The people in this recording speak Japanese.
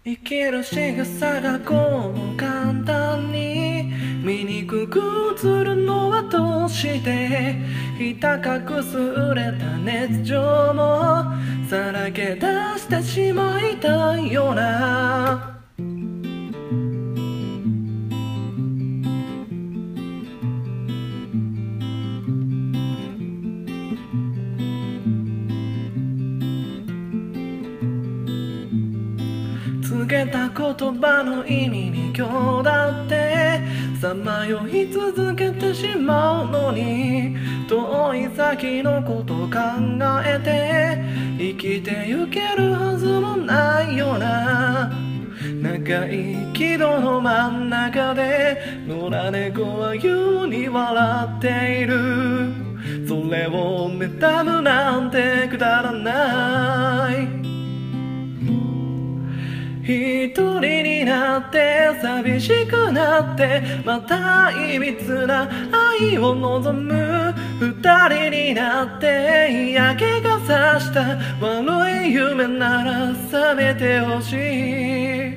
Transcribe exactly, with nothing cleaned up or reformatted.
生きる仕草がこう簡単に醜く映るのはどうして、ひた隠す売れた熱情もさらけ出してしまいたいよな。告げた言葉の意味に今日だってさまよい続けてしまうのに、遠い先のこと考えて生きてゆけるはずもないよな。長い木戸の真ん中で野良猫は優に笑っている。それを妬むなんてくだらない。一人になって寂しくなってまたいびつな愛を望む。二人になって嫌気がさした悪い夢なら覚めてほしい。